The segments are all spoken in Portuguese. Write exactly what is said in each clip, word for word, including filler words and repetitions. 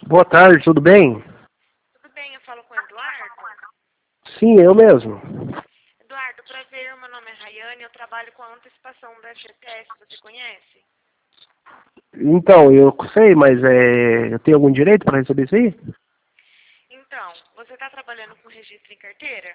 Boa tarde, tudo bem? Tudo bem, eu falo com o Eduardo. Sim, eu mesmo. Eduardo, prazer, meu nome é Rayane, eu trabalho com a antecipação do F G T S, você conhece? Então, eu sei, mas é, eu tenho algum direito para receber isso aí? Então, você está trabalhando com registro em carteira?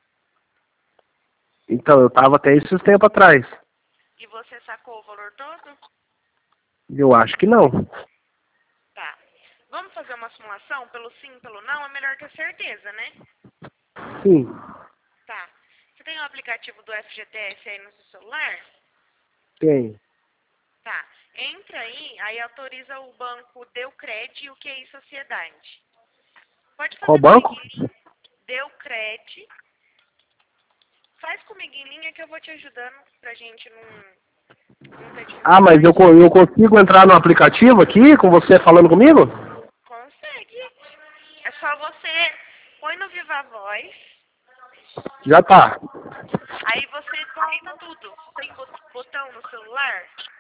Então, eu estava até esses tempos atrás. E você sacou o valor todo? Eu acho que não. Tá. Vamos fazer uma simulação pelo sim, pelo não? É melhor ter certeza, né? Sim. Tá. Você tem o aplicativo do F G T S aí no seu celular? Tem. Tá. Entra aí, aí autoriza o banco Deucred e o Q I Sociedade. Pode Qual fazer banco? comigo em linha. Deucred. Faz comigo em linha que eu vou te ajudando pra gente não, não ter Ah, mas eu, dificuldade. co- eu consigo entrar no aplicativo aqui com você falando comigo? Consegue. É só você põe no Viva Voz, Já tá. aí você volta tudo. Tem bot- botão no celular?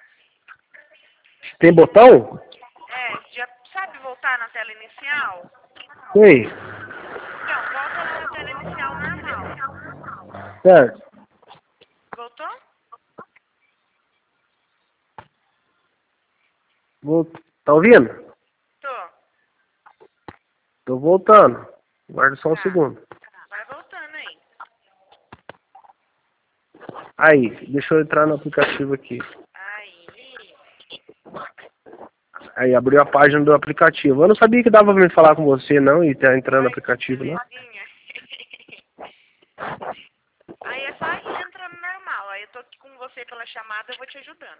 Tem botão? É, já sabe voltar na tela inicial? Sei. Então, volta lá na tela inicial normal. Certo. Voltou? Vou... Tá ouvindo? Tô. Tô voltando. Guarda só um Tá. segundo. Vai voltando aí. Aí, deixa eu entrar no aplicativo aqui. Aí. Aí abriu a página do aplicativo. Eu não sabia que dava pra me falar com você não e tá entrando no Olha que aplicativo, não. belezinha. Aí é só ir entrando normal. Aí eu tô aqui com você pela chamada, eu vou te ajudando.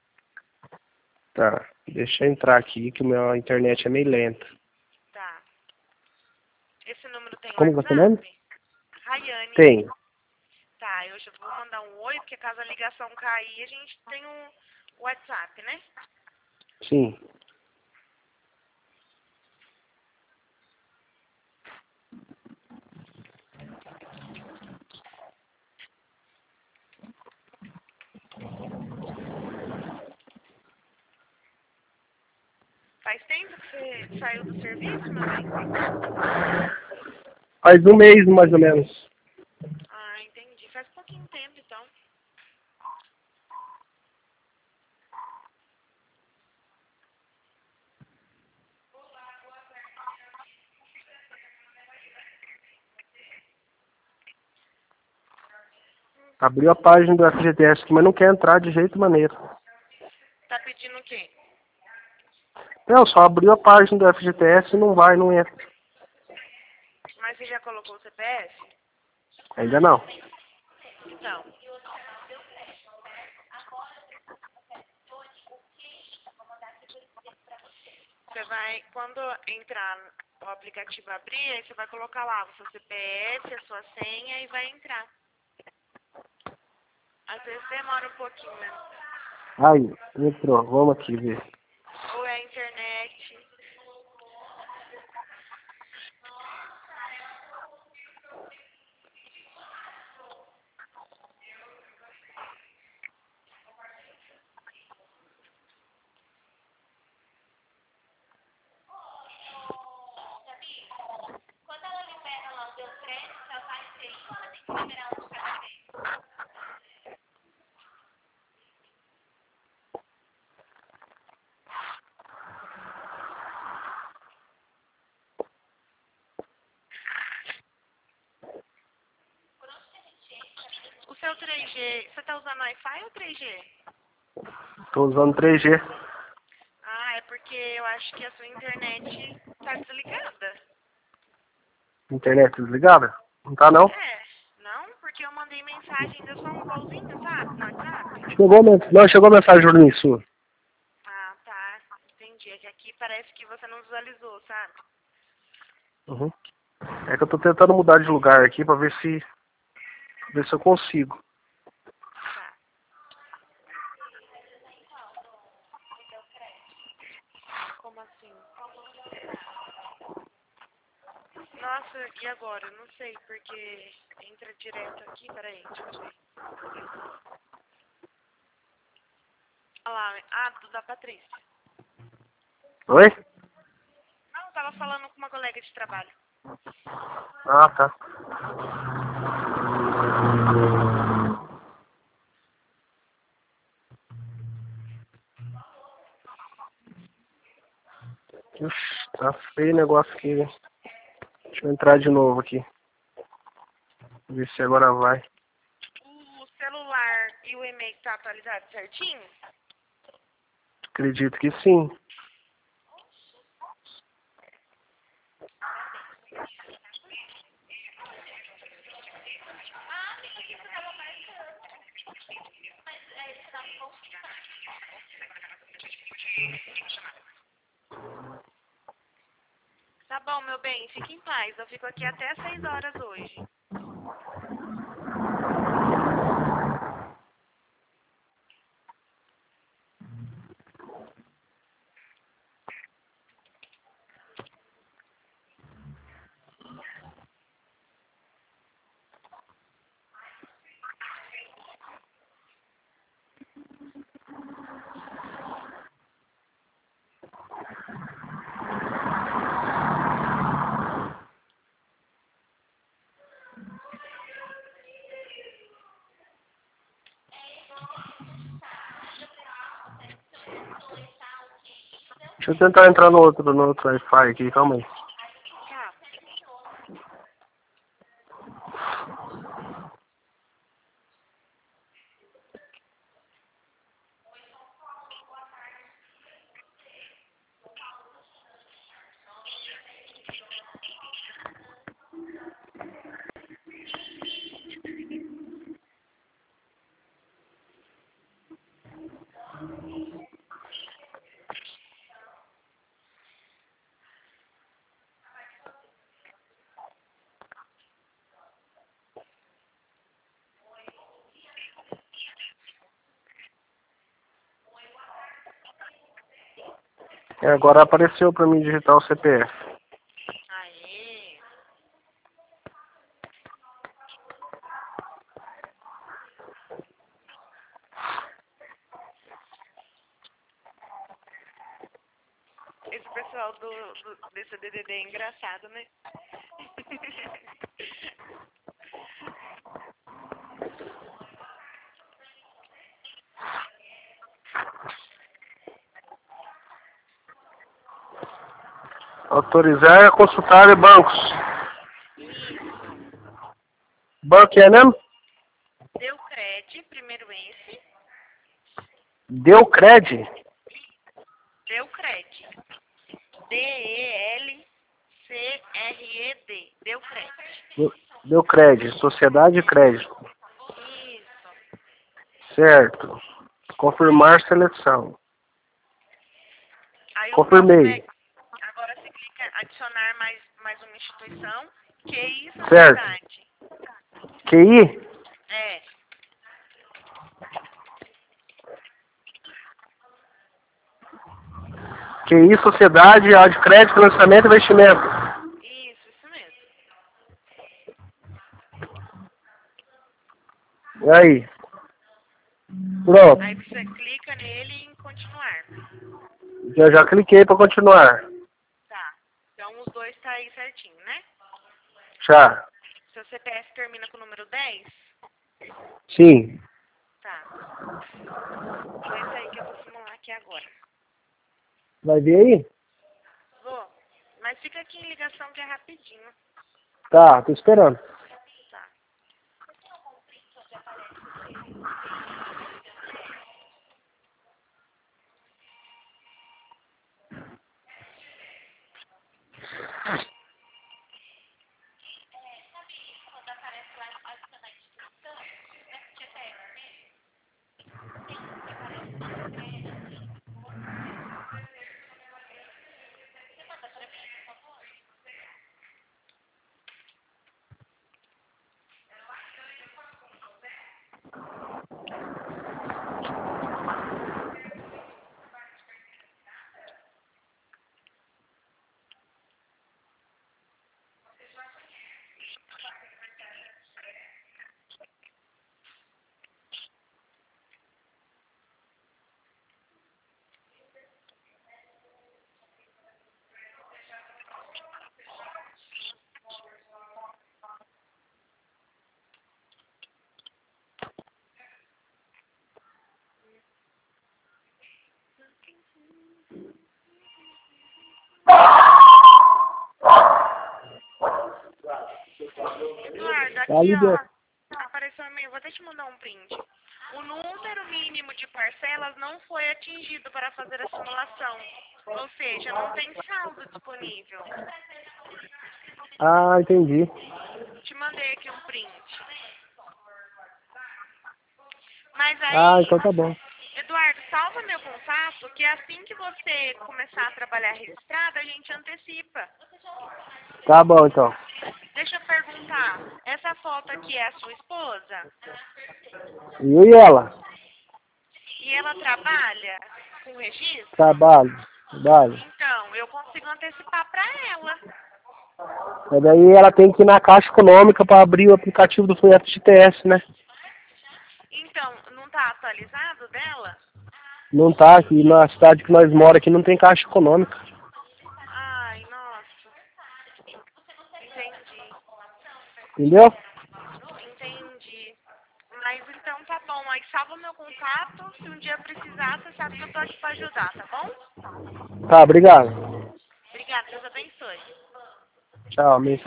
Tá, deixa eu entrar aqui que a minha internet é meio lenta. Tá. Esse número tem Como você nome? WhatsApp? Rayane. Tem. Tá, eu já vou mandar um oi, porque caso a ligação cair, a gente tem um WhatsApp, né? Sim. Faz tempo que você saiu do serviço, meu bem? Faz um mês mais ou menos. Ah, entendi. Faz pouquinho tempo, então. Abriu a página do F G T S aqui, mas não quer entrar de jeito maneiro. Tá pedindo o quê? Não, só abriu a página do F G T S e não vai, não entra. Mas você já colocou o C P F? Ainda não. Então. Você vai, quando entrar, o aplicativo abrir, aí você vai colocar lá o seu C P F, a sua senha e vai entrar. Às vezes demora um pouquinho, né? Aí, entrou. Vamos aqui ver. Ou é a internet. O seu três G, você tá usando Wi-Fi ou três G? Tô usando três G. Ah, é porque eu acho que a sua internet tá desligada. Internet desligada? Não tá não? É, não? Porque eu mandei mensagem, deu só um golzinho, sabe? No WhatsApp. Chegou, men- não, chegou a mensagem pra mim sua. Ah, tá. Entendi. É que aqui parece que você não visualizou, sabe? Uhum. É que eu tô tentando mudar de lugar aqui pra ver se, ver se eu consigo. Tá. Como assim? Nossa, e agora? Eu não sei, porque entra direto aqui. Peraí, deixa eu ver. Olha lá. Ah, do da Patrícia. Oi? Não, eu tava falando com uma colega de trabalho. Ah, tá. Ixi, tá feio o negócio aqui, né? Deixa eu entrar de novo aqui. Ver se agora vai. O celular e o e-mail tá atualizado certinho? Acredito que sim. Tá bom, meu bem, fique em paz. Eu fico aqui até seis horas hoje. Deixa eu tentar entrar no outro, no outro Wi-Fi aqui, calma aí. Tá. É, agora apareceu pra mim digitar o C P F. Aê. Esse pessoal do, do, desse D D D é engraçado, né? Autorizar a consultar bancos. Isso. Banco é mesmo? Deu cred, primeiro esse. Deu cred? Deu cred. D E L C R E D. Deu cred. Deu cred. Sociedade de crédito. Isso. Certo. Confirmar seleção. Aí o Confirmei. próximo é, agora você clica adicionar mais, mais uma instituição, Q I Certo. Sociedade. Q I? É. Q I, Sociedade, área de crédito, financiamento e investimento. Isso, isso mesmo. E aí? Pronto. Aí você clica nele em continuar. Já, já cliquei para continuar. Tá. Então os dois tá aí certinho, né? Já. Seu C P F termina com o número dez? Sim. Tá. Então esse aí que eu vou simular aqui agora. Vai ver aí? Vou. Mas fica aqui em ligação que é rapidinho. Tá, tô esperando. Tá. Tá aqui, liberado. ó, apareceu um e-mail, vou até te mandar um print. O número mínimo de parcelas não foi atingido para fazer a simulação. Ou seja, não tem saldo disponível. Ah, entendi. Te mandei aqui um print. Mas Ah, aí, então tá bom. Eduardo, salva meu contato, que assim que você começar a trabalhar registrado, a gente antecipa. Tá bom, então. Deixa eu perguntar, essa foto aqui é a sua esposa? E eu e ela? E ela trabalha com registro? Trabalho. Trabalho. Então, eu consigo antecipar para ela. Mas daí ela tem que ir na Caixa Econômica para abrir o aplicativo do F G T S, né? Então, não está atualizado dela? Não tá aqui na cidade que nós moramos aqui, não tem Caixa Econômica. Ai, nossa. Entendi. Entendeu? Entendi. Mas então tá bom. Aí salva meu contato. Se um dia precisar, você sabe que eu tô aqui pra ajudar, tá bom? Tá, obrigado. Obrigada. Deus abençoe. Tchau,